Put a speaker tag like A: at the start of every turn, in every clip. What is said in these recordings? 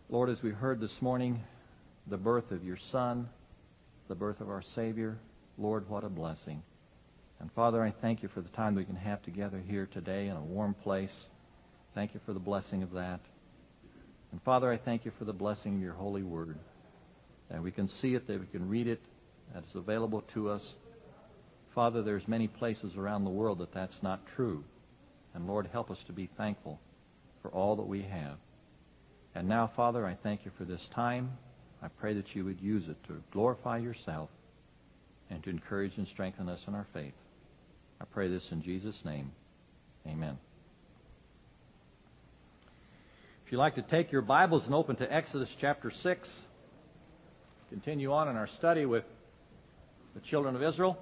A: Lord, as we heard this morning, the birth of your Son, the birth of our Savior, Lord, what a blessing. And Father, I thank you for the time we can have together here today in a warm place. Thank you for the blessing of that. And Father, I thank you for the blessing of your holy word. That we can see it, that we can read it, that it's available to us. Father, there's many places around the world that that's not true. And Lord, help us to be thankful for all that we have. And now, Father, I thank you for this time. I pray that you would use it to glorify yourself and to encourage and strengthen us in our faith. I pray this in Jesus' name. Amen. If you'd like to take your Bibles and open to Exodus chapter 6, continue on in our study with the children of Israel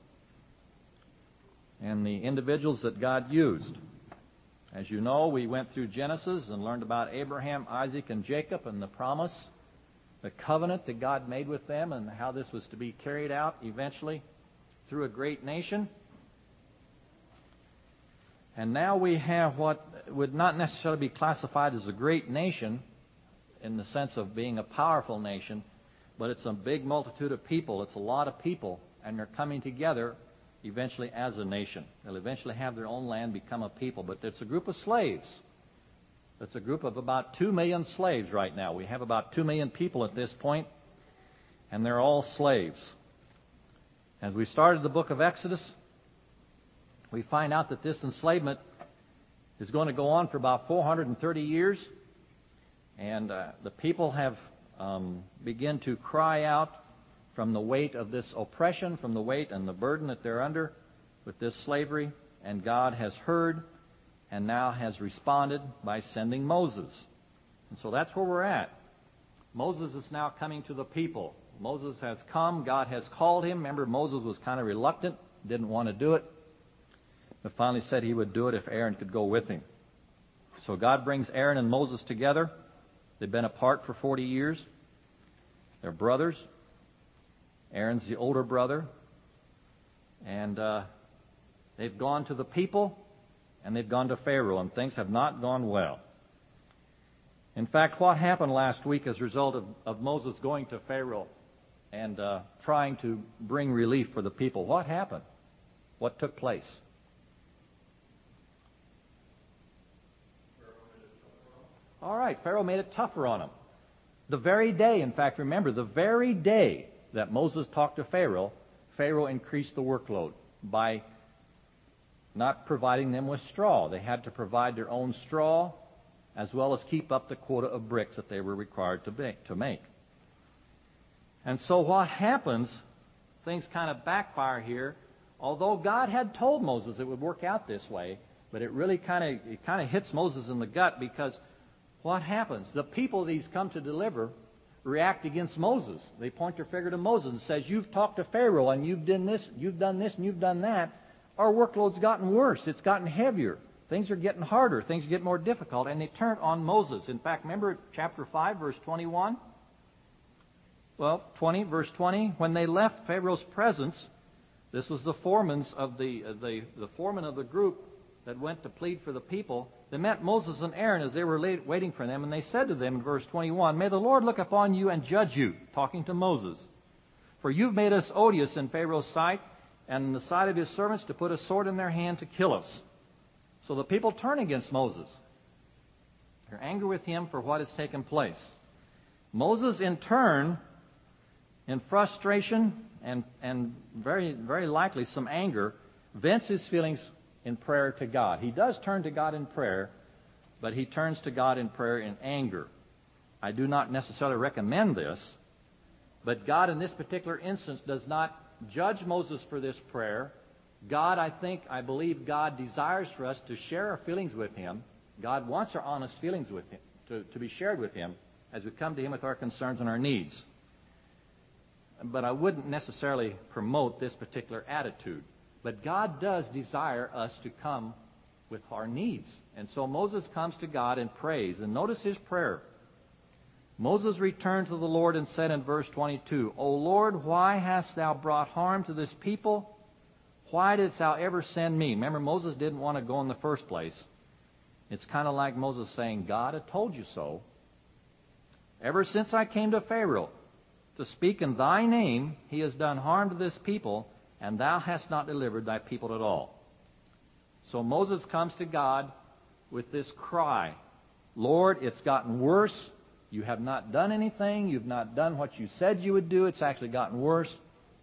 A: and the individuals that God used. As you know, we went through Genesis and learned about Abraham, Isaac, and Jacob and the promise, the covenant that God made with them and how this was to be carried out eventually through a great nation. And now we have what would not necessarily be classified as a great nation in the sense of being a powerful nation, but it's a big multitude of people. It's a lot of people, and they're coming together eventually as a nation. They'll eventually have their own land, become a people. But it's a group of slaves. It's a group of about 2 million slaves right now. We have about 2 million people at this point, and they're all slaves. As we started the book of Exodus, we find out that this enslavement is going to go on for about 430 years, and the people have begun to cry out from the weight of this oppression, from the weight and the burden that they're under with this slavery, and God has heard and now has responded by sending Moses. And so that's where we're at. Moses is now coming to the people. Moses has come. God has called him. Remember, Moses was kind of reluctant, didn't want to do it, but finally said he would do it if Aaron could go with him. So God brings Aaron and Moses together. They've been apart for 40 years. They're brothers. Aaron's the older brother. And they've gone to the people, and they've gone to Pharaoh, and things have not gone well. In fact, what happened last week as a result of Moses going to Pharaoh and trying to bring relief for the people? What happened? What took place? All right, Pharaoh made it tougher on them. The very day, in fact, remember, the very day that Moses talked to Pharaoh, Pharaoh increased the workload by not providing them with straw. They had to provide their own straw as well as keep up the quota of bricks that they were required to make. And so what happens, things kind of backfire here. Although God had told Moses it would work out this way, but it really kind of hits Moses in the gut, because what happens? The people that he's come to deliver react against Moses. They point their finger to Moses and says, "You've talked to Pharaoh and you've done this, and you've done that. Our workload's gotten worse. It's gotten heavier. Things are getting harder. Things get more difficult." And they turn on Moses. In fact, remember chapter 5, verse 21? Well, verse 20. When they left Pharaoh's presence, this was the foreman of the foreman of the group that went to plead for the people. They met Moses and Aaron as they were waiting for them, and they said to them in verse 21, "May the Lord look upon you and judge you," talking to Moses. "For you've made us odious in Pharaoh's sight and in the sight of his servants, to put a sword in their hand to kill us." So the people turn against Moses. They're angry with him for what has taken place. Moses, in turn, in frustration and very, very likely some anger, vents his feelings in prayer to God. He does turn to God in prayer, but he turns to God in prayer in anger. I do not necessarily recommend this, but God in this particular instance does not judge Moses for this prayer. I believe God desires for us to share our feelings with him. God wants our honest feelings with him, to be shared with him as we come to him with our concerns and our needs. But I wouldn't necessarily promote this particular attitude. But God does desire us to come with our needs. And so Moses comes to God and prays. And notice his prayer. Moses returned to the Lord and said in verse 22, "O Lord, why hast thou brought harm to this people? Why didst thou ever send me?" Remember, Moses didn't want to go in the first place. It's kind of like Moses saying, "God, I told you so." Ever since I came to Pharaoh to speak in thy name, he has done harm to this people, and thou hast not delivered thy people at all. So Moses comes to God with this cry, Lord, it's gotten worse. You have not done anything. You've not done what you said you would do. It's actually gotten worse.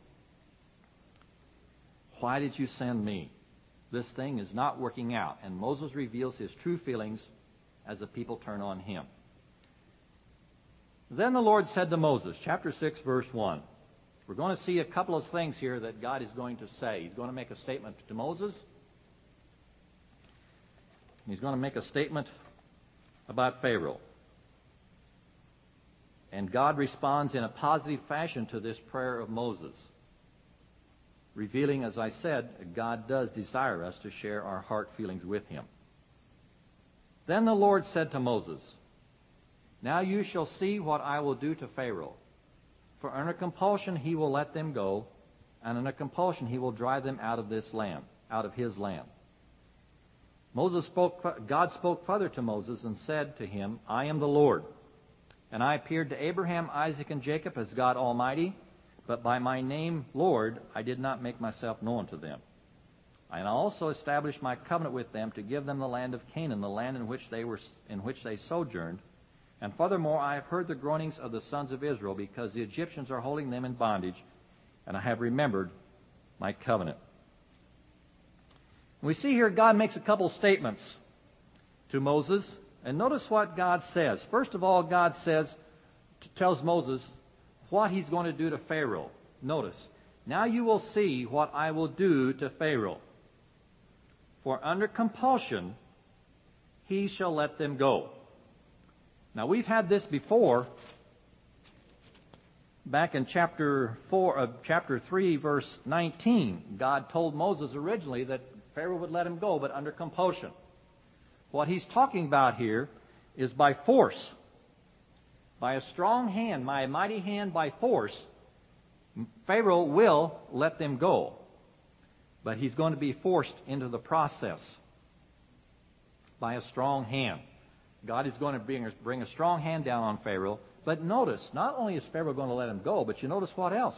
A: Why did you send me? This thing is not working out. And Moses reveals his true feelings as the people turn on him. Then the Lord said to Moses, chapter 6, verse 1. We're going to see a couple of things here that God is going to say. He's going to make a statement to Moses. He's going to make a statement about Pharaoh. And God responds in a positive fashion to this prayer of Moses, revealing, as I said, God does desire us to share our heart feelings with Him. Then the Lord said to Moses, Now you shall see what I will do to Pharaoh. For under compulsion he will let them go, and under compulsion he will drive them out of this land, out of his land. God spoke further to Moses and said to him, I am the Lord. And I appeared to Abraham, Isaac, and Jacob as God Almighty, but by my name, Lord, I did not make myself known to them. I also established my covenant with them to give them the land of Canaan, the land in which they sojourned. And furthermore, I have heard the groanings of the sons of Israel, because the Egyptians are holding them in bondage, and I have remembered my covenant. We see here God makes a couple statements to Moses, and notice what God says. First of all, God tells Moses what he's going to do to Pharaoh. Notice, now you will see what I will do to Pharaoh. For under compulsion he shall let them go. Now, we've had this before. Back in chapter 3, verse 19, God told Moses originally that Pharaoh would let him go, but under compulsion. What he's talking about here is by force. By a strong hand, by a mighty hand, by force, Pharaoh will let them go. But he's going to be forced into the process by a strong hand. God is going to bring a strong hand down on Pharaoh. But notice, not only is Pharaoh going to let him go, but you notice what else?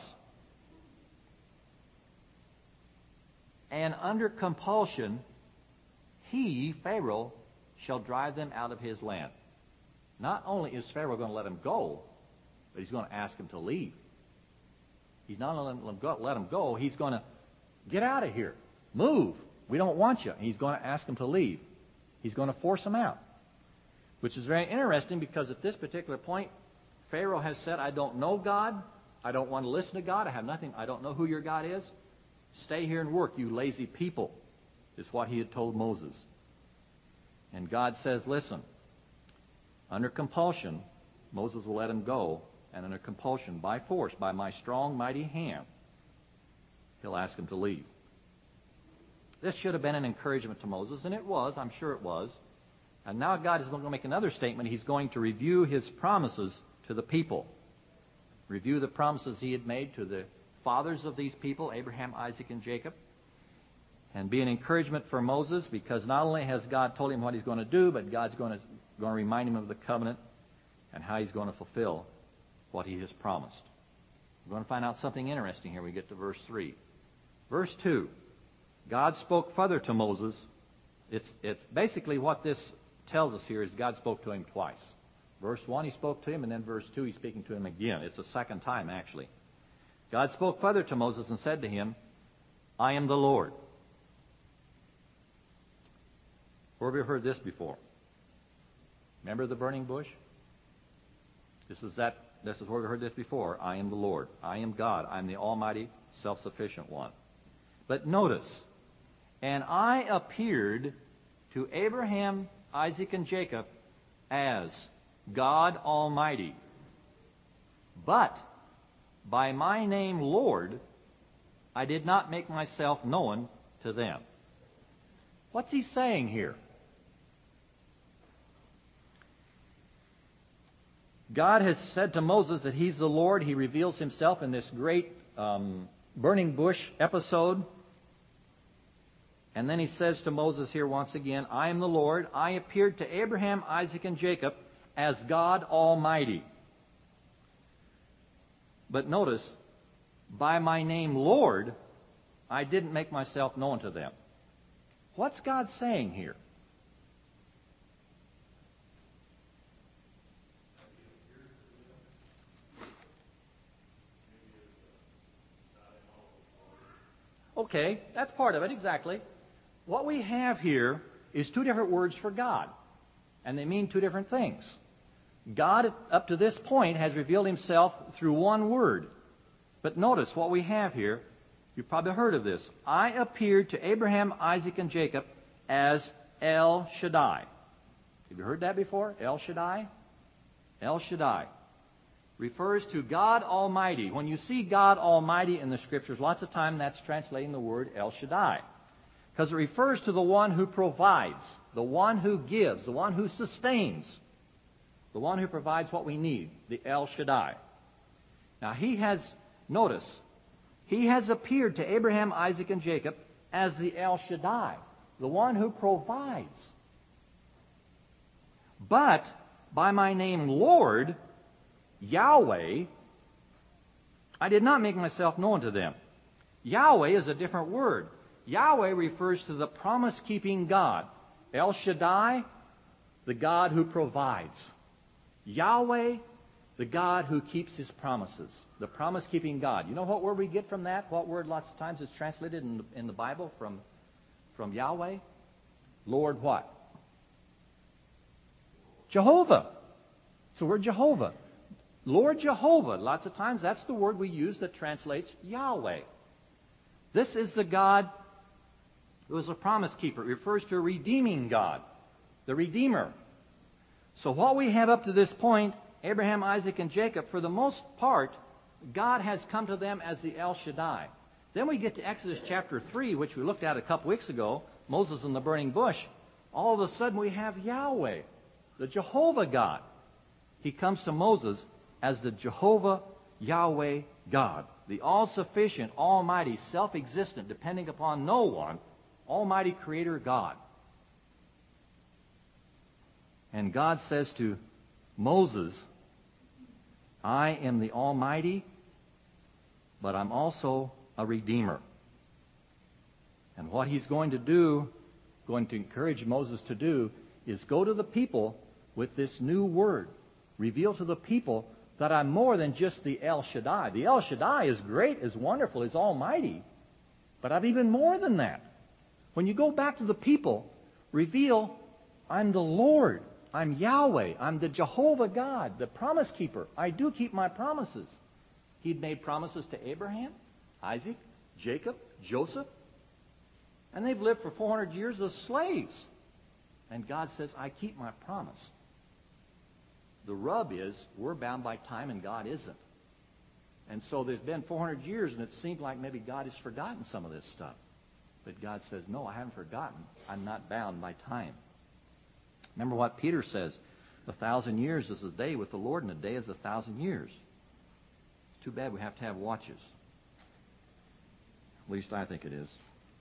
A: And under compulsion, he, Pharaoh, shall drive them out of his land. Not only is Pharaoh going to let him go, but he's going to ask him to leave. He's not going to let him go. He's going to get out of here. Move. We don't want you. He's going to ask him to leave. He's going to force him out. Which is very interesting, because at this particular point, Pharaoh has said, I don't know God. I don't want to listen to God. I have nothing. I don't know who your God is. Stay here and work, you lazy people, is what he had told Moses. And God says, listen, under compulsion, Moses will let him go, and under compulsion, by force, by my strong, mighty hand, he'll ask him to leave. This should have been an encouragement to Moses, and it was. I'm sure it was. And now God is going to make another statement. He's going to review his promises to the people. Review the promises he had made to the fathers of these people, Abraham, Isaac, and Jacob. And be an encouragement for Moses, because not only has God told him what he's going to do, but God's going to remind him of the covenant and how he's going to fulfill what he has promised. We're going to find out something interesting here when we get to verse 3. Verse 2. God spoke further to Moses. It's basically what this tells us here is God spoke to him twice. Verse 1, he spoke to him, and then verse 2, he's speaking to him again. It's a second time, actually. God spoke further to Moses and said to him, I am the Lord. Where have we heard this before? Remember the burning bush? This is where we heard this before. I am the Lord. I am God. I am the Almighty, self-sufficient one. But notice, and I appeared to Abraham, Isaac, and Jacob as God Almighty. But by my name, Lord, I did not make myself known to them. What's he saying here? God has said to Moses that he's the Lord. He reveals himself in this great burning bush episode. And then he says to Moses here once again, I am the Lord. I appeared to Abraham, Isaac, and Jacob as God Almighty. But notice, by my name, Lord, I didn't make myself known to them. What's God saying here? Okay, that's part of it, exactly. What we have here is two different words for God, and they mean two different things. God, up to this point, has revealed himself through one word. But notice what we have here. You've probably heard of this. I appeared to Abraham, Isaac, and Jacob as El Shaddai. Have you heard that before? El Shaddai? El Shaddai refers to God Almighty. When you see God Almighty in the Scriptures, lots of time that's translating the word El Shaddai. Because it refers to the one who provides, the one who gives, the one who sustains, the one who provides what we need, the El Shaddai. Now notice, he has appeared to Abraham, Isaac, and Jacob as the El Shaddai, the one who provides. But by my name, Lord, Yahweh, I did not make myself known to them. Yahweh is a different word. Yahweh refers to the promise-keeping God. El Shaddai, the God who provides. Yahweh, the God who keeps his promises. The promise-keeping God. You know what word we get from that? What word lots of times is translated in the Bible from Yahweh? Lord what? Jehovah. It's the word Jehovah. Lord Jehovah. Lots of times that's the word we use that translates Yahweh. This is the God who is a promise keeper. It refers to a redeeming God, the Redeemer. So what we have up to this point, Abraham, Isaac, and Jacob, for the most part, God has come to them as the El Shaddai. Then we get to Exodus chapter 3, which we looked at a couple weeks ago, Moses in the burning bush. All of a sudden we have Yahweh, the Jehovah God. He comes to Moses as the Jehovah Yahweh God, the all-sufficient, almighty, self-existent, depending upon no one, almighty creator God. And God says to Moses, I am the Almighty, but I'm also a Redeemer. And what he's going to encourage Moses to do, is go to the people with this new word. Reveal to the people that I'm more than just the El Shaddai. The El Shaddai is great, is wonderful, is almighty, but I'm even more than that. When you go back to the people, reveal, I'm the Lord. I'm Yahweh. I'm the Jehovah God, the promise keeper. I do keep my promises. He'd made promises to Abraham, Isaac, Jacob, Joseph, and they've lived for 400 years as slaves. And God says, I keep my promise. The rub is, we're bound by time and God isn't. And so there's been 400 years and it seems like maybe God has forgotten some of this stuff. But God says, no, I haven't forgotten. I'm not bound by time. Remember what Peter says, 1,000 years is a day with the Lord, and a day is 1,000 years. It's too bad we have to have watches. At least I think it is.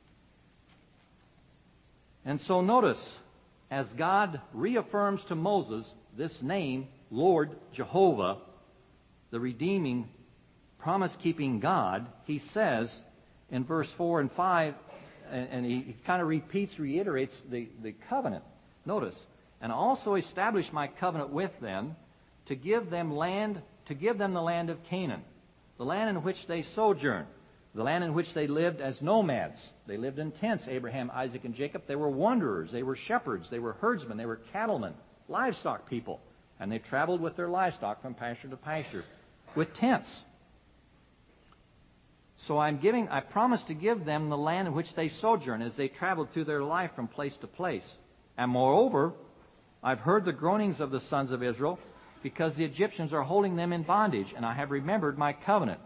A: And so notice, as God reaffirms to Moses this name, Lord Jehovah, the redeeming, promise-keeping God, he says in verse 4 and 5, and he kind of reiterates the covenant. Notice, and also establish my covenant with them to give them the land of Canaan, the land in which they sojourned, the land in which they lived as nomads. They lived in tents, Abraham, Isaac, and Jacob. They were wanderers. They were shepherds. They were herdsmen. They were cattlemen, livestock people. And they traveled with their livestock from pasture to pasture with tents. So I promise to give them the land in which they sojourn as they traveled through their life from place to place. And moreover, I've heard the groanings of the sons of Israel because the Egyptians are holding them in bondage, and I have remembered my covenant.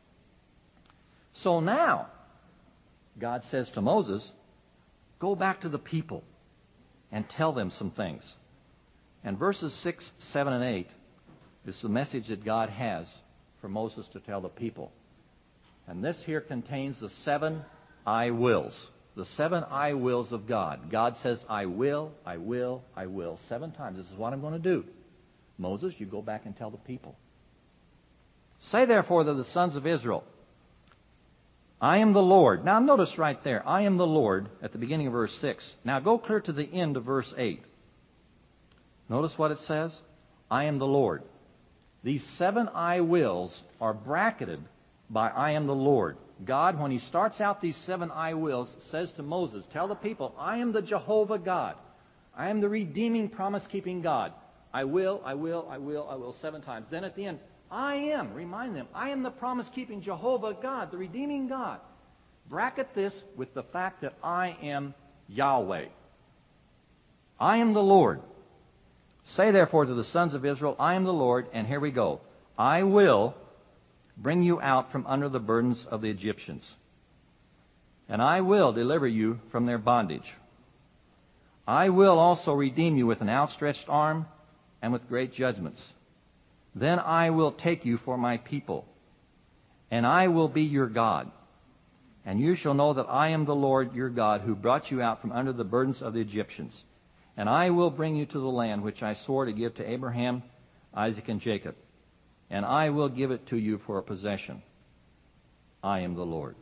A: So now, God says to Moses, go back to the people and tell them some things. And verses 6, 7, and 8 is the message that God has for Moses to tell the people. And this here contains the 7 I wills. The 7 I wills of God. God says, I will, I will, I will. 7 times. This is what I'm going to do. Moses, you go back and tell the people. Say therefore to the sons of Israel, I am the Lord. Now notice right there, I am the Lord at the beginning of verse 6. Now go clear to the end of verse 8. Notice what it says. I am the Lord. These 7 I wills are bracketed by I am the Lord. God, when He starts out these 7 I wills, says to Moses, tell the people, I am the Jehovah God. I am the redeeming, promise-keeping God. I will, 7 times. Then at the end, I am, remind them, I am the promise-keeping Jehovah God, the redeeming God. Bracket this with the fact that I am Yahweh. I am the Lord. Say therefore to the sons of Israel, I am the Lord, and here we go. I will bring you out from under the burdens of the Egyptians, and I will deliver you from their bondage. I will also redeem you with an outstretched arm and with great judgments. Then I will take you for my people, and I will be your God. And you shall know that I am the Lord your God, who brought you out from under the burdens of the Egyptians. And I will bring you to the land which I swore to give to Abraham, Isaac, and Jacob. And I will give it to you for a possession. I am the Lord.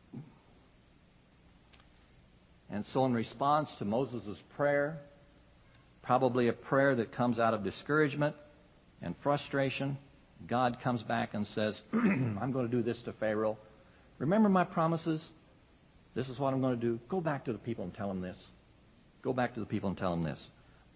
A: And so in response to Moses' prayer, probably a prayer that comes out of discouragement and frustration, God comes back and says, I'm going to do this to Pharaoh. Remember my promises? This is what I'm going to do. Go back to the people and tell them this. Go back to the people and tell them this.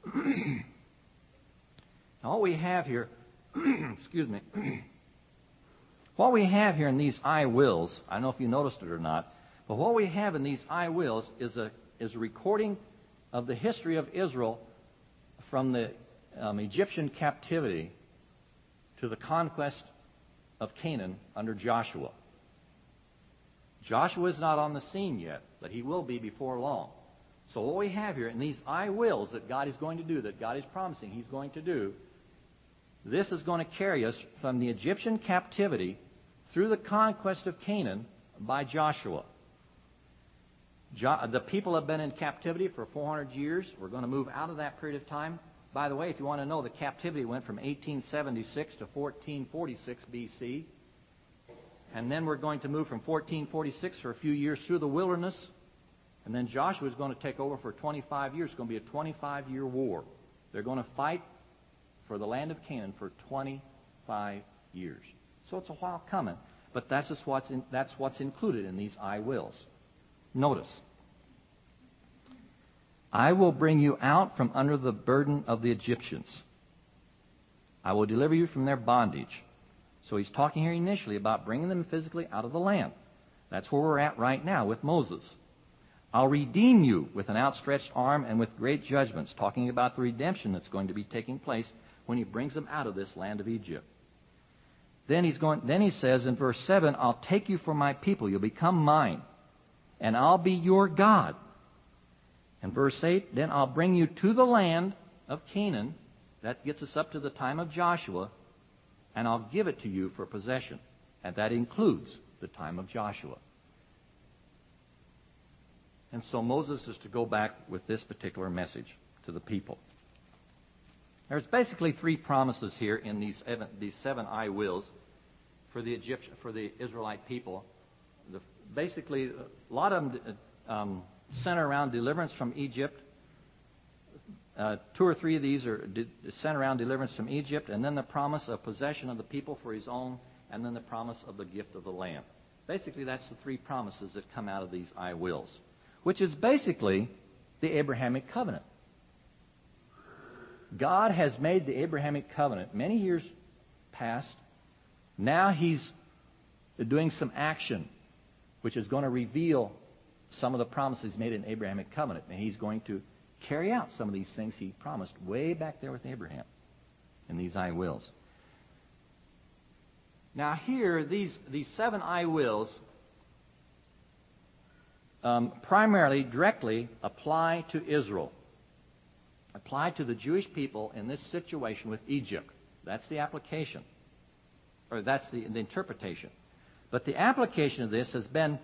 A: All we have here, excuse me, what we have here in these I wills, I don't know if you noticed it or not, but what we have in these I wills is a recording of the history of Israel from the Egyptian captivity to the conquest of Canaan under Joshua. Joshua is not on the scene yet, but he will be before long. So what we have here in these I wills that God is going to do, that God is promising He's going to do, this is going to carry us from the Egyptian captivity through the conquest of Canaan by Joshua. The people have been in captivity for 400 years. We're going to move out of that period of time. By the way, if you want to know, the captivity went from 1876 to 1446 B.C. And then we're going to move from 1446 for a few years through the wilderness. And then Joshua is going to take over for 25 years. It's going to be a 25-year war. They're going to fight for the land of Canaan for 25 years. So it's a while coming. But that's what's included in these I wills. Notice. I will bring you out from under the burden of the Egyptians. I will deliver you from their bondage. So he's talking here initially about bringing them physically out of the land. That's where we're at right now with Moses. I'll redeem you with an outstretched arm and with great judgments, talking about the redemption that's going to be taking place when he brings them out of this land of Egypt. Then he says in verse 7, I'll take you for my people. You'll become mine, and I'll be your God. And verse 8, then I'll bring you to the land of Canaan. That gets us up to the time of Joshua, and I'll give it to you for possession. And that includes the time of Joshua. And so Moses is to go back with this particular message to the people. There's basically 3 promises here in these 7 I wills for the Israelite people. Basically, a lot of them center around deliverance from Egypt. 2 or 3 of these are center around deliverance from Egypt, and then the promise of possession of the people for His own, and then the promise of the gift of the land. Basically, that's the 3 promises that come out of these I wills, which is basically the Abrahamic covenant. God has made the Abrahamic covenant many years past. Now He's doing some action, which is going to reveal some of the promises made in the Abrahamic covenant. And He's going to carry out some of these things He promised way back there with Abraham in these I wills. Now here, these 7 I wills primarily, directly apply to Israel. Apply to the Jewish people in this situation with Egypt. That's the application. Or that's the interpretation. But the application of this has been,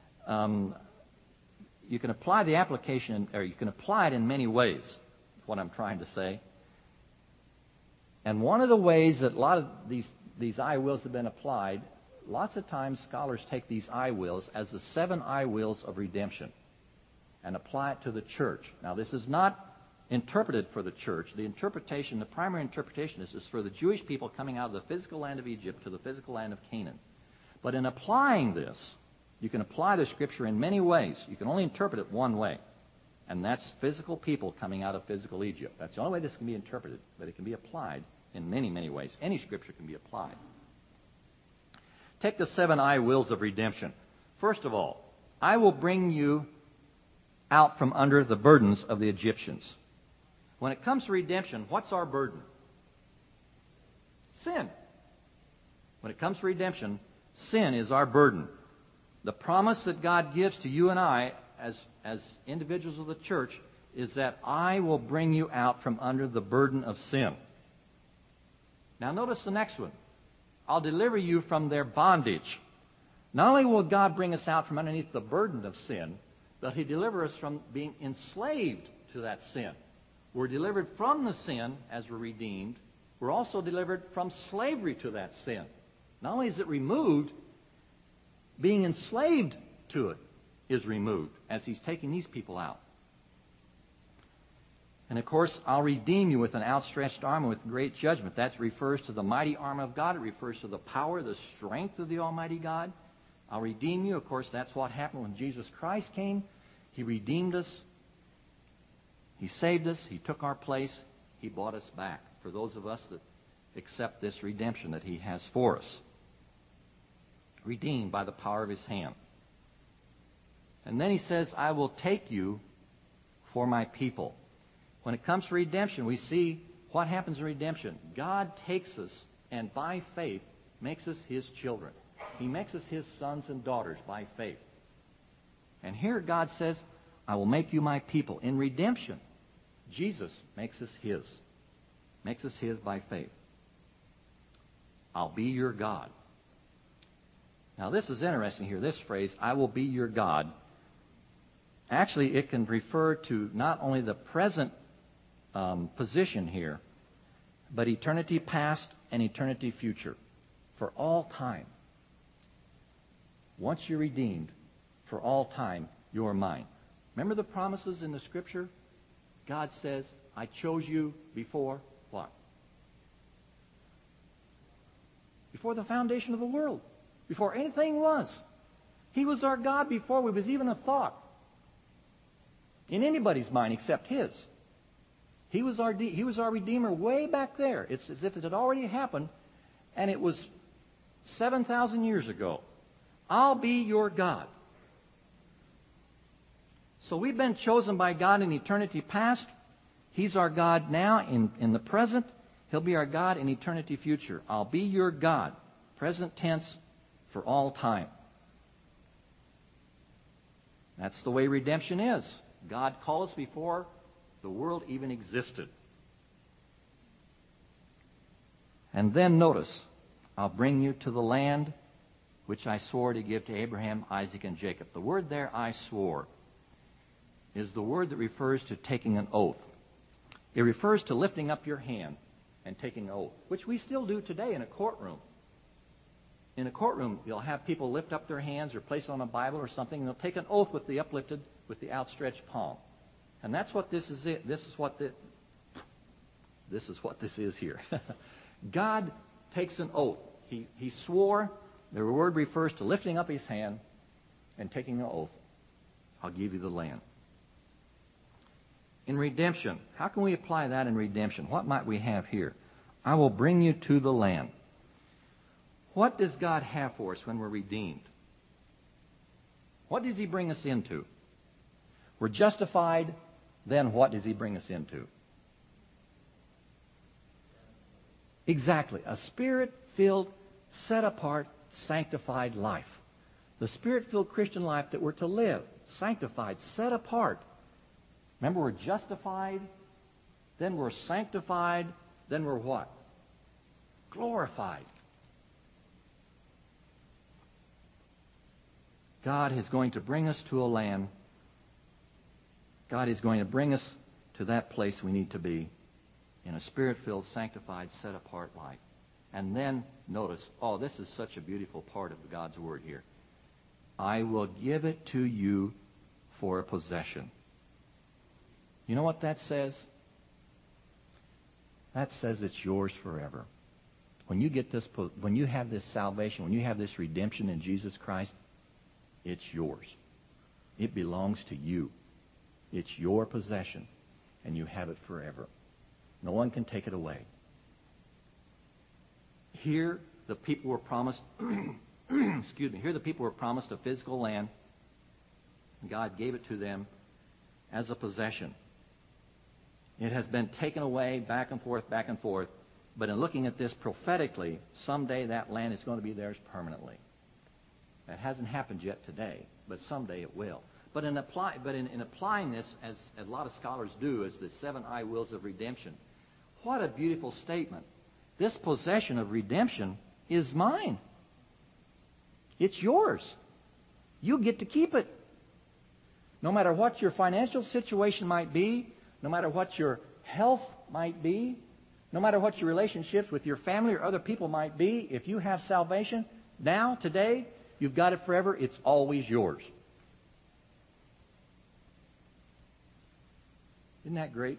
A: you can apply the application, or you can apply it in many ways, is what I'm trying to say. And one of the ways that a lot of these these I wills have been applied, lots of times scholars take these I wills as the 7 I wills of redemption and apply it to the church. Now, this is not interpreted for the church. The primary interpretation is for the Jewish people coming out of the physical land of Egypt to the physical land of Canaan. But in applying this, you can apply the Scripture in many ways. You can only interpret it one way, and that's physical people coming out of physical Egypt. That's the only way this can be interpreted, but it can be applied in many, many ways. Any Scripture can be applied. Take the 7 I wills of redemption. First of all, I will bring you out from under the burdens of the Egyptians. When it comes to redemption, what's our burden? Sin. When it comes to redemption, sin is our burden. The promise that God gives to you and I as individuals of the church is that I will bring you out from under the burden of sin. Now notice the next one. I'll deliver you from their bondage. Not only will God bring us out from underneath the burden of sin, but He delivers us from being enslaved to that sin. We're delivered from the sin as we're redeemed. We're also delivered from slavery to that sin. Not only is it removed, being enslaved to it is removed as He's taking these people out. And of course, I'll redeem you with an outstretched arm and with great judgment. That refers to the mighty arm of God. It refers to the power, the strength of the Almighty God. I'll redeem you. Of course, that's what happened when Jesus Christ came. He redeemed us. He saved us. He took our place. He bought us back. For those of us that accept this redemption that He has for us. Redeemed by the power of His hand. And then He says, I will take you for my people. When it comes to redemption, we see what happens in redemption. God takes us and by faith makes us His children. He makes us His sons and daughters by faith. And here God says, I will make you my people. In redemption, Jesus makes us His. Makes us His by faith. I'll be your God. Now this is interesting here, this phrase, I will be your God. Actually, it can refer to not only the present position here, but eternity past and eternity future. For all time. Once you're redeemed, for all time, you're mine. Remember the promises in the Scripture? God says, I chose you before what? Before the foundation of the world. Before anything was. He was our God before we was even a thought. In anybody's mind except His. He was our Redeemer way back there. It's as if it had already happened, and it was 7,000 years ago. I'll be your God. So we've been chosen by God in eternity past. He's our God now in the present. He'll be our God in eternity future. I'll be your God. Present tense for all time. That's the way redemption is. God called us before the world even existed. And then notice, I'll bring you to the land which I swore to give to Abraham, Isaac, and Jacob. The word there, I swore, is the word that refers to taking an oath. It refers to lifting up your hand and taking an oath, which we still do today in a courtroom. In a courtroom, you'll have people lift up their hands or place on a Bible or something, and they'll take an oath with the uplifted, with the outstretched palm. And that's what this is. This is what this is here. God takes an oath. He swore. The word refers to lifting up His hand and taking an oath. I'll give you the land. In redemption, how can we apply that in redemption? What might we have here? I will bring you to the land. What does God have for us when we're redeemed? What does He bring us into? We're justified, then what does He bring us into? Exactly. A Spirit-filled, set-apart, sanctified life. The Spirit-filled Christian life that we're to live. Sanctified, set apart. Remember, we're justified, then we're sanctified, then we're what? Glorified. God is going to bring us to a land. God is going to bring us to that place we need to be in a Spirit-filled, sanctified, set-apart life. And then notice, this is such a beautiful part of God's Word here. I will give it to you for a possession. You know what that says? That says it's yours forever. When you get this, when you have this salvation, when you have this redemption in Jesus Christ, it's yours. It belongs to you. It's your possession, and you have it forever. No one can take it away. Here, the people were promised, here the people were promised a physical land. God gave it to them as a possession. It has been taken away back and forth, but in looking at this prophetically, someday that land is going to be theirs permanently. That hasn't happened yet today, but someday it will. But in applying this, as a lot of scholars do, as the 7 I wills of redemption, what a beautiful statement. This possession of redemption is mine. It's yours. You get to keep it. No matter what your financial situation might be, no matter what your health might be, no matter what your relationships with your family or other people might be, if you have salvation, now, today, you've got it forever. It's always yours. Isn't that great?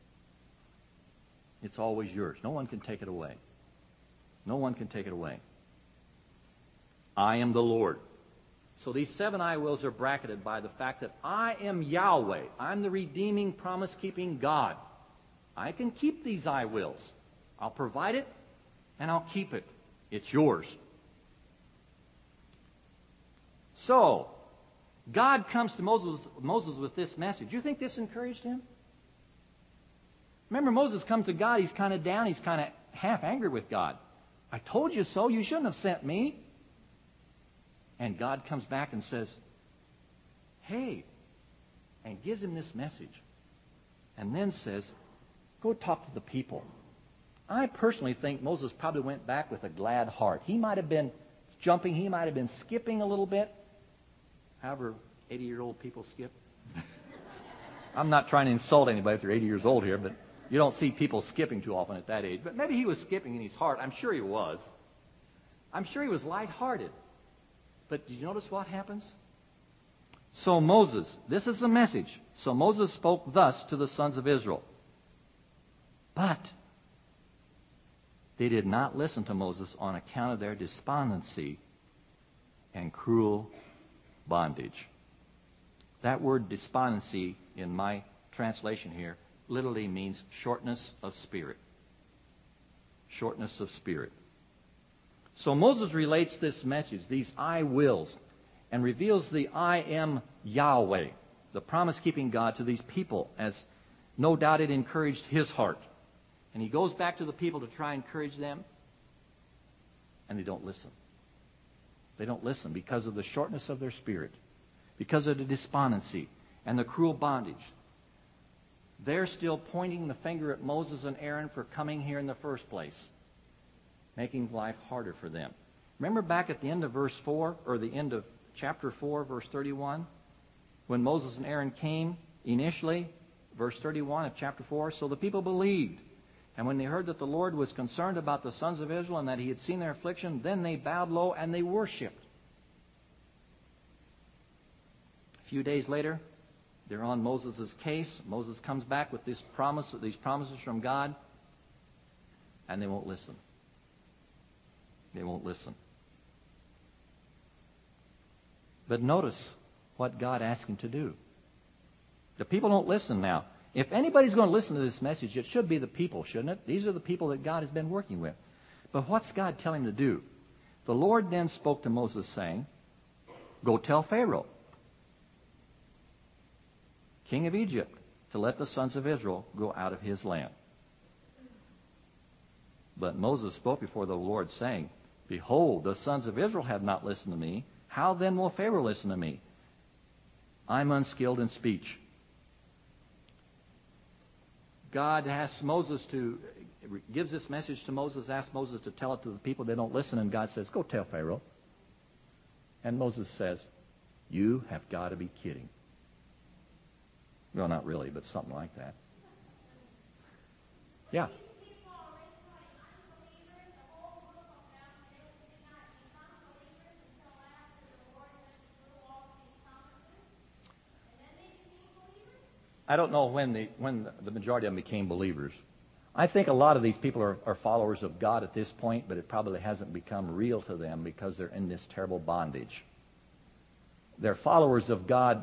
A: It's always yours. No one can take it away. No one can take it away. I am the Lord. So these 7 I wills are bracketed by the fact that I am Yahweh. I'm the redeeming, promise-keeping God. I can keep these I wills. I'll provide it, and I'll keep it. It's yours. So, God comes to Moses with this message. Do you think this encouraged him? Remember, Moses comes to God. He's kind of down. He's kind of half angry with God. I told you so. You shouldn't have sent me. And God comes back and says, hey, and gives him this message. And then says, go talk to the people. I personally think Moses probably went back with a glad heart. He might have been jumping. He might have been skipping a little bit. However 80-year-old people skip. I'm not trying to insult anybody if they're 80 years old here, but you don't see people skipping too often at that age. But maybe he was skipping in his heart. I'm sure he was. I'm sure he was lighthearted. But did you notice what happens? So Moses, this is the message. So Moses spoke thus to the sons of Israel. But they did not listen to Moses on account of their despondency and cruel bondage. That word despondency in my translation here literally means shortness of spirit. Shortness of spirit. So Moses relates this message, these I wills, and reveals the I am Yahweh, the promise-keeping God, to these people, as no doubt it encouraged his heart. And he goes back to the people to try and encourage them, and they don't listen. They don't listen because of the shortness of their spirit, because of the despondency and the cruel bondage. They're still pointing the finger at Moses and Aaron for coming here in the first place, making life harder for them. Remember back at the end of verse 4, or the end of chapter 4, verse 31, when Moses and Aaron came initially, verse 31 of chapter 4, so the people believed. And when they heard that the Lord was concerned about the sons of Israel and that he had seen their affliction, then they bowed low and they worshipped. A few days later, they're on Moses' case. Moses comes back with these promises from God, and they won't listen. They won't listen. But notice what God asked him to do. The people don't listen now. If anybody's going to listen to this message, it should be the people, shouldn't it? These are the people that God has been working with. But what's God telling him to do? The Lord then spoke to Moses, saying, go tell Pharaoh, king of Egypt, to let the sons of Israel go out of his land. But Moses spoke before the Lord, saying, behold, the sons of Israel have not listened to me. How then will Pharaoh listen to me? I'm unskilled in speech. God gives this message to Moses, asks Moses to tell it to the people. They don't listen, and God says, go tell Pharaoh. And Moses says, you have got to be kidding. Well, not really, but something like that. Yeah. I don't know when the majority of them became believers. I think a lot of these people are followers of God at this point, but it probably hasn't become real to them because they're in this terrible bondage. They're followers of God.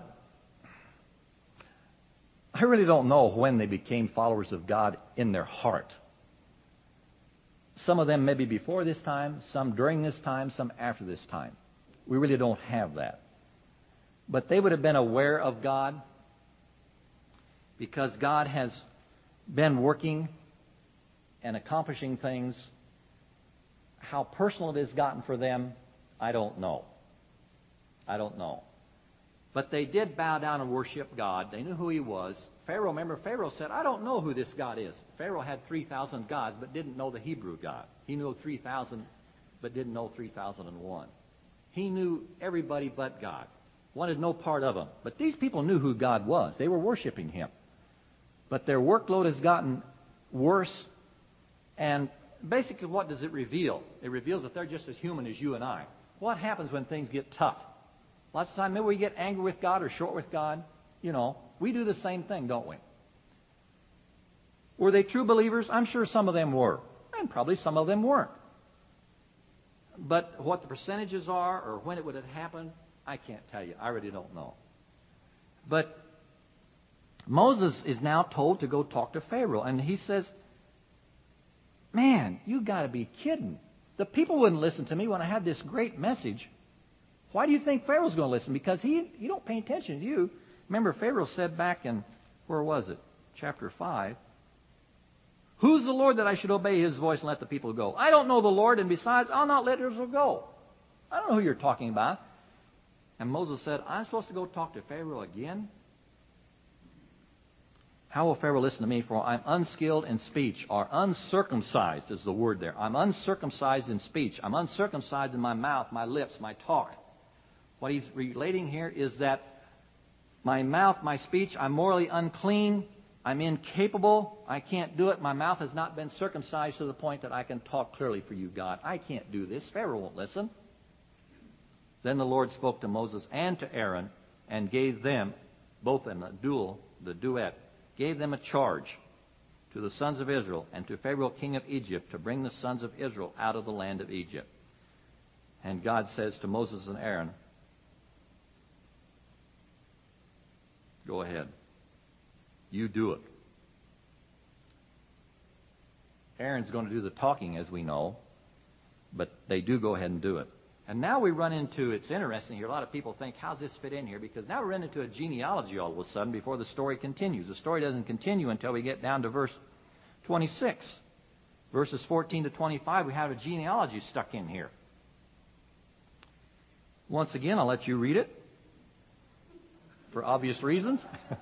A: I really don't know when they became followers of God in their heart. Some of them maybe before this time, some during this time, some after this time. We really don't have that. But they would have been aware of God because God has been working and accomplishing things. How personal it has gotten for them, I don't know. I don't know. But they did bow down and worship God. They knew who He was. Pharaoh, remember, Pharaoh said, I don't know who this God is. Pharaoh had 3,000 gods, but didn't know the Hebrew God. He knew 3,000, but didn't know 3,001. He knew everybody but God. Wanted no part of Him. But these people knew who God was. They were worshiping Him. But their workload has gotten worse. And basically, what does it reveal? It reveals that they're just as human as you and I. What happens when things get tough? Lots of times, maybe we get angry with God or short with God. You know, we do the same thing, don't we? Were they true believers? I'm sure some of them were. And probably some of them weren't. But what the percentages are or when it would have happened, I can't tell you. I really don't know. But Moses is now told to go talk to Pharaoh. And he says, man, you got to be kidding. The people wouldn't listen to me when I had this great message. Why do you think Pharaoh's going to listen? Because he don't pay attention to you. Remember, Pharaoh said back in, where was it? Chapter 5. Who's the Lord that I should obey His voice and let the people go? I don't know the Lord, and besides, I'll not let Israel go. I don't know who you're talking about. And Moses said, I'm supposed to go talk to Pharaoh again? How will Pharaoh listen to me? For I'm unskilled in speech, or uncircumcised is the word there. I'm uncircumcised in speech. I'm uncircumcised in my mouth, my lips, my talk. What he's relating here is that my mouth, my speech, I'm morally unclean. I'm incapable. I can't do it. My mouth has not been circumcised to the point that I can talk clearly for you, God. I can't do this. Pharaoh won't listen. Then the Lord spoke to Moses and to Aaron and gave them, both in the duet, gave them a charge to the sons of Israel and to Pharaoh, king of Egypt, to bring the sons of Israel out of the land of Egypt. And God says to Moses and Aaron, go ahead. You do it. Aaron's going to do the talking, as we know, but they do go ahead and do it. And now we run into, it's interesting here, a lot of people think, how's this fit in here? Because now we run into a genealogy all of a sudden before the story continues. The story doesn't continue until we get down to verse 26. Verses 14 to 25, we have a genealogy stuck in here. Once again, I'll let you read it for obvious reasons.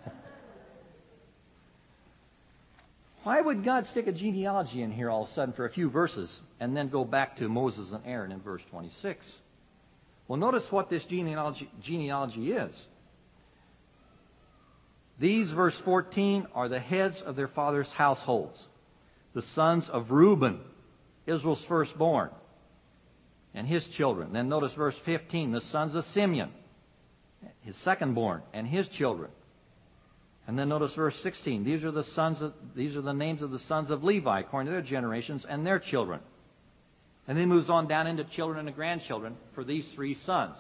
A: Why would God stick a genealogy in here all of a sudden for a few verses and then go back to Moses and Aaron in verse 26? Well, notice what this genealogy is. These, verse 14, are the heads of their fathers' households. The sons of Reuben, Israel's firstborn, and his children. Then notice verse 15, the sons of Simeon, his secondborn, and his children. And then notice verse 16. These are the names of the sons of Levi, according to their generations, and their children. And then he moves on down into children and grandchildren for these three sons.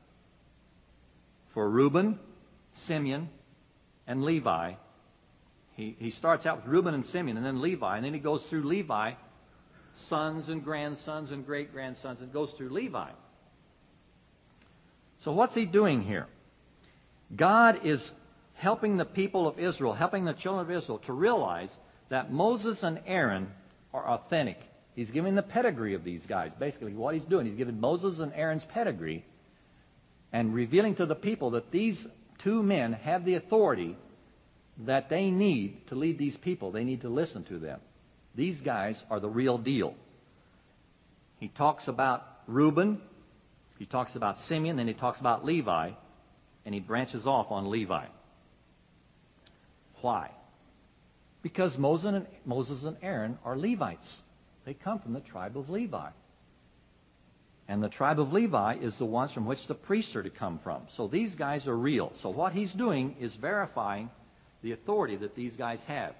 A: For Reuben, Simeon, and Levi. He starts out with Reuben and Simeon, and then Levi, and then he goes through Levi, sons and grandsons and great-grandsons, and goes through Levi. So what's he doing here? God is helping the people of Israel, helping the children of Israel to realize that Moses and Aaron are authentic. He's giving the pedigree of these guys. Basically, what he's doing, he's giving Moses and Aaron's pedigree and revealing to the people that these two men have the authority that they need to lead these people. They need to listen to them. These guys are the real deal. He talks about Reuben, he talks about Simeon, then he talks about Levi, and he branches off on Levi. Why? Because Moses and Aaron are Levites. They come from the tribe of Levi. And the tribe of Levi is the ones from which the priests are to come from. So these guys are real. So what he's doing is verifying the authority that these guys have.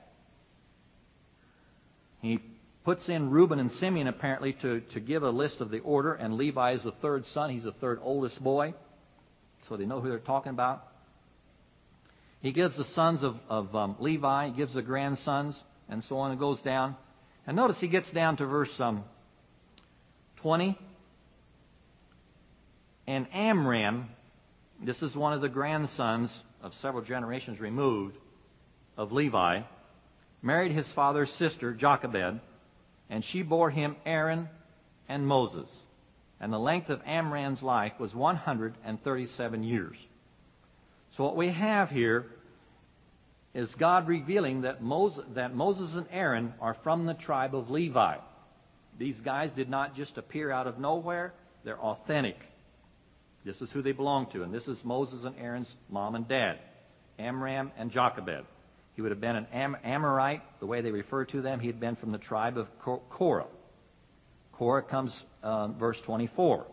A: He puts in Reuben and Simeon apparently to give a list of the order, and Levi is the third son. He's the third oldest boy, so they know who they're talking about. He gives the sons of Levi, he gives the grandsons, and so on. It goes down. And notice he gets down to verse 20. And Amram, this is one of the grandsons of several generations removed of Levi, married his father's sister, Jochebed, and she bore him Aaron and Moses. And the length of Amram's life was 137 years. So what we have here is God revealing that Moses and Aaron are from the tribe of Levi. These guys did not just appear out of nowhere. They're authentic. This is who they belong to. And this is Moses and Aaron's mom and dad, Amram and Jochebed. He would have been an Amorite, the way they refer to them. He had been from the tribe of Korah. Korah comes verse 24.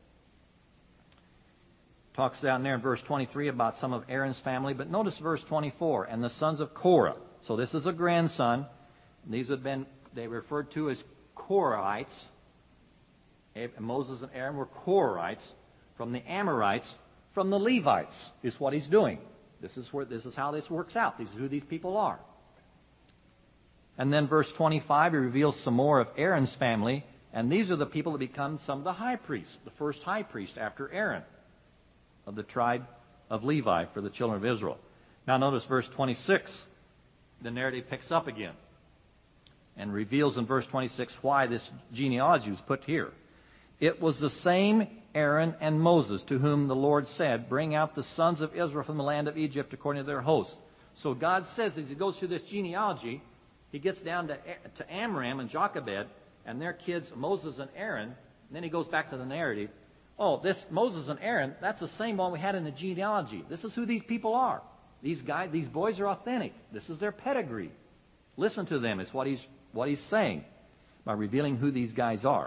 A: Talks down there in verse 23 about some of Aaron's family. But notice verse 24, and the sons of Korah. So this is a grandson. These have been, they referred to as Korahites. Moses and Aaron were Korahites from the Amorites, from the Levites, is what he's doing. This is how this works out. This is who these people are. And then verse 25, he reveals some more of Aaron's family. And these are the people that become some of the high priests, the first high priest after Aaron of the tribe of Levi for the children of Israel. Now notice verse 26. The narrative picks up again and reveals in verse 26 why this genealogy was put here. It was the same Aaron and Moses to whom the Lord said, bring out the sons of Israel from the land of Egypt according to their hosts. So God says as he goes through this genealogy, he gets down to Amram and Jochebed and their kids, Moses and Aaron. And then he goes back to the narrative. Oh, this Moses and Aaron, that's the same one we had in the genealogy. This is who these people are. These boys are authentic. This is their pedigree. Listen to them is what he's saying by revealing who these guys are.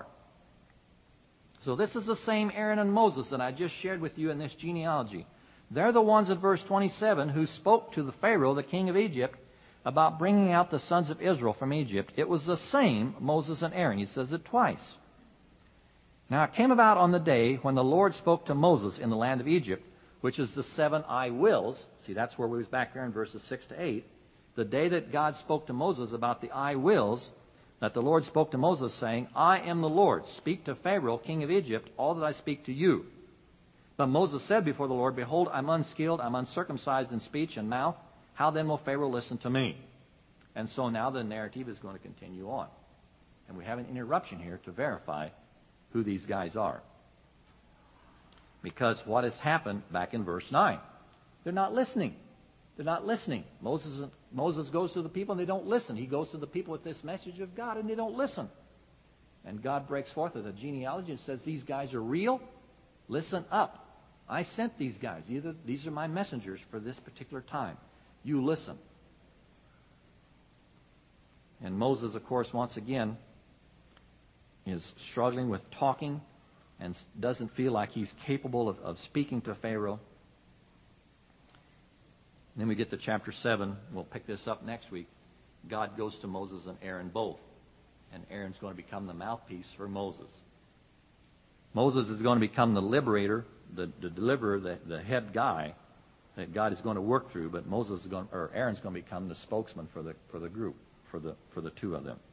A: So this is the same Aaron and Moses that I just shared with you in this genealogy. They're the ones in verse 27 who spoke to the Pharaoh, the king of Egypt, about bringing out the sons of Israel from Egypt. It was the same Moses and Aaron. He says it twice. Now it came about on the day when the Lord spoke to Moses in the land of Egypt, which is the 7 I wills. See, that's where we was back there in verses 6 to 8. The day that God spoke to Moses about the I wills, that the Lord spoke to Moses, saying, I am the Lord. Speak to Pharaoh, king of Egypt, all that I speak to you. But Moses said before the Lord, behold, I'm unskilled, I'm uncircumcised in speech and mouth. How then will Pharaoh listen to me? And so now the narrative is going to continue on. And we have an interruption here to verify who these guys are. Because what has happened back in verse 9? They're not listening. They're not listening. Moses goes to the people and they don't listen. He goes to the people with this message of God and they don't listen. And God breaks forth with a genealogy and says, these guys are real. Listen up. I sent these guys. These are my messengers for this particular time. You listen. And Moses, of course, once again, is struggling with talking and doesn't feel like he's capable of speaking to Pharaoh. And then we get to chapter 7. We'll pick this up next week. God goes to Moses and Aaron both. And Aaron's going to become the mouthpiece for Moses. Moses is going to become the liberator, the deliverer, the head guy that God is going to work through. But Aaron's going to become the spokesman for the group, for the two of them.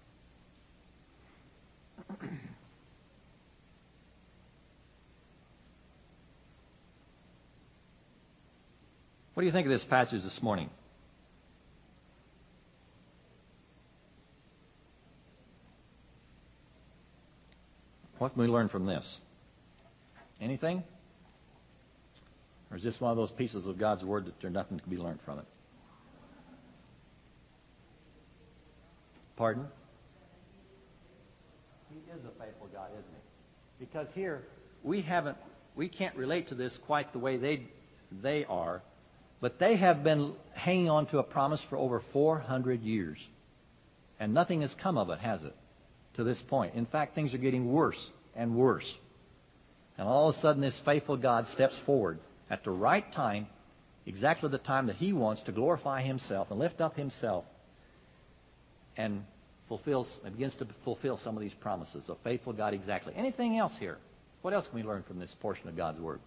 A: What do you think of this passage this morning? What can we learn from this? Anything? Or is this one of those pieces of God's Word that there's nothing to be learned from it? Pardon? He is a faithful God, isn't he? Because here, we can't relate to this quite the way they are, but they have been hanging on to a promise for over 400 years. And nothing has come of it, has it? To this point. In fact, things are getting worse and worse. And all of a sudden, this faithful God steps forward at the right time exactly the time that He wants to glorify Himself and lift up Himself and begins to fulfill some of these promises. A faithful God, exactly. Anything else here? What else can we learn from this portion of God's Word?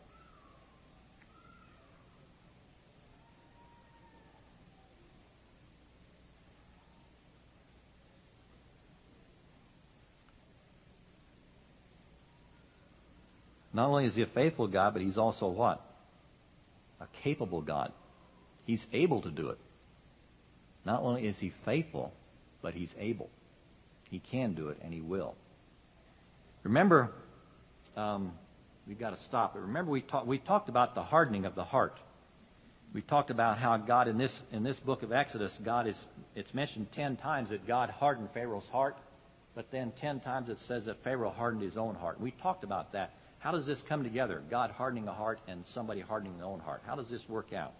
A: Not only is He a faithful God, but He's also what? A capable God. He's able to do it. Not only is He faithful, but He's able. He can do it, and He will. Remember, we've got to stop. But remember, we talked about the hardening of the heart. We talked about how God in this book of Exodus, it's mentioned 10 times that God hardened Pharaoh's heart, but then 10 times it says that Pharaoh hardened his own heart. We talked about that. How does this come together? God hardening a heart and somebody hardening their own heart. How does this work out?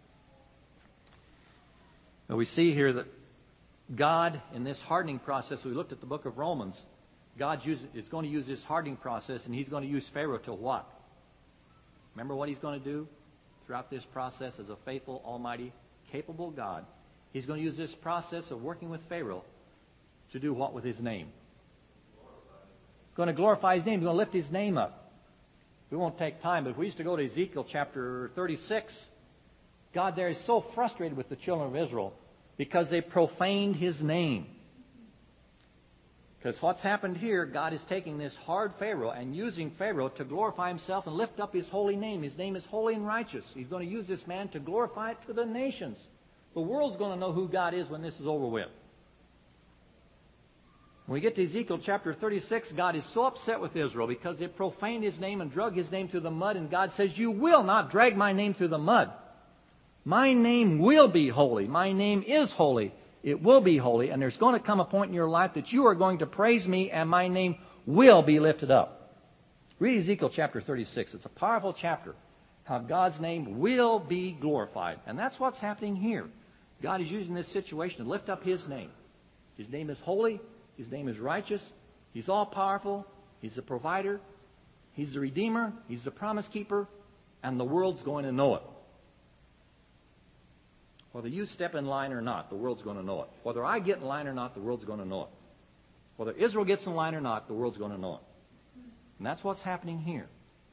A: Well, we see here that God, in this hardening process, we looked at the book of Romans, God is going to use this hardening process, and He's going to use Pharaoh to what? Remember what He's going to do throughout this process as a faithful, almighty, capable God? He's going to use this process of working with Pharaoh to do what with His name? Going to glorify His name. He's going to lift His name up. We won't take time, but if we used to go to Ezekiel chapter 36, God there is so frustrated with the children of Israel because they profaned His name. Because what's happened here, God is taking this hard Pharaoh and using Pharaoh to glorify Himself and lift up His holy name. His name is holy and righteous. He's going to use this man to glorify it to the nations. The world's going to know who God is when this is over with. When we get to Ezekiel chapter 36, God is so upset with Israel because they profaned His name and drug His name through the mud. And God says, you will not drag my name through the mud. My name will be holy. My name is holy. It will be holy. And there's going to come a point in your life that you are going to praise me and my name will be lifted up. Read Ezekiel chapter 36. It's a powerful chapter. How God's name will be glorified. And that's what's happening here. God is using this situation to lift up His name. His name is holy. His name is righteous. He's all-powerful. He's the provider. He's the redeemer. He's the promise keeper. And the world's going to know it. Whether you step in line or not, the world's going to know it. Whether I get in line or not, the world's going to know it. Whether Israel gets in line or not, the world's going to know it. And that's what's happening here.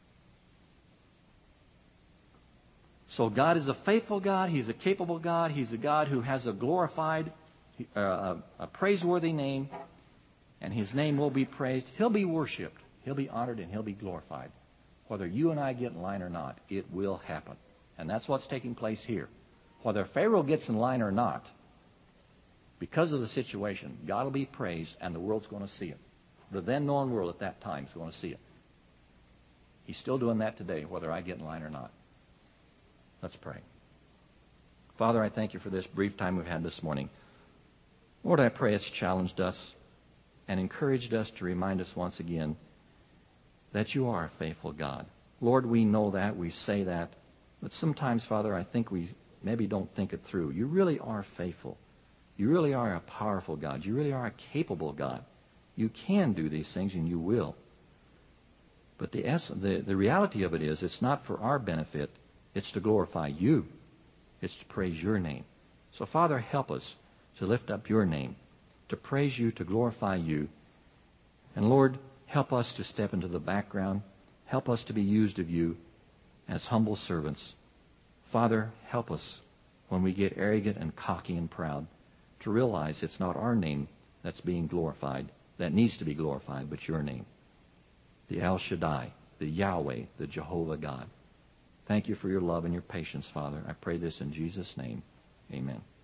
A: So God is a faithful God. He's a capable God. He's a God who has a glorified, a praiseworthy name. And His name will be praised. He'll be worshipped. He'll be honored and He'll be glorified. Whether you and I get in line or not, it will happen. And that's what's taking place here. Whether Pharaoh gets in line or not, because of the situation, God will be praised and the world's going to see it. The then known world at that time is going to see it. He's still doing that today, whether I get in line or not. Let's pray. Father, I thank You for this brief time we've had this morning. Lord, I pray it's challenged us and encouraged us to remind us once again that You are a faithful God. Lord, we know that, we say that, but sometimes, Father, I think we maybe don't think it through. You really are faithful. You really are a powerful God. You really are a capable God. You can do these things, and You will. But the reality of it is, it's not for our benefit. It's to glorify You. It's to praise Your name. So, Father, help us to lift up Your name, to praise You, to glorify You. And, Lord, help us to step into the background. Help us to be used of You as humble servants. Father, help us when we get arrogant and cocky and proud to realize it's not our name that's being glorified, that needs to be glorified, but Your name. The El Shaddai, the Yahweh, the Jehovah God. Thank You for Your love and Your patience, Father. I pray this in Jesus' name. Amen.